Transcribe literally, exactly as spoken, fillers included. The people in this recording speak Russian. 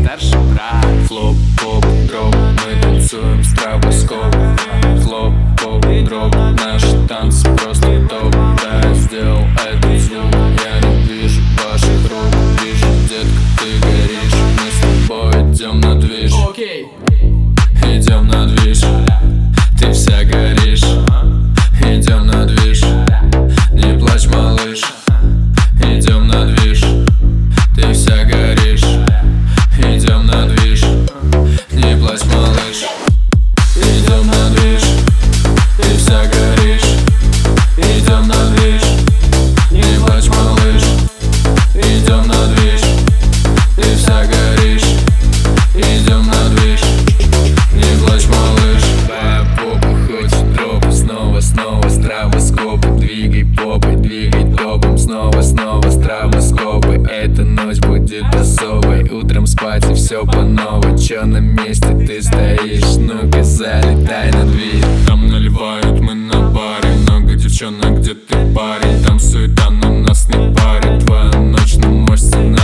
старший брат. Флоп, поп, дроп, мы танцуем стробоскоп. Флоп, поп, дроп, наши танцы просто топ. Да, я сделал этот звук, я не вижу ваших рук. Вижу, детка, ты горишь, мы с тобой идем на движ. Окей. Идем на движ, ты вся горишь. Идем на движ, не плачь, малыш. Идем на движ, ты вся горишь. Идем на движ, не плачь, малыш. Идем на движ, ты вся горишь. Идем на движ, не плачь, малыш. Идем на движ, ты вся горишь. Идем на движ, не плачь, малыш. Твоя попа хочет дроп, снова, снова стробоскопы. Двигай попой, двигай топом, снова, снова стробоскопы. Эта ночь будет особой, утром спать и все по новой. Чё на месте ты стоишь, ну-ка залетай на дверь. Там наливают, мы на баре, много девчонок, где ты парень. Там суета, но нас не парит, твоя ночь, но мой сценарий.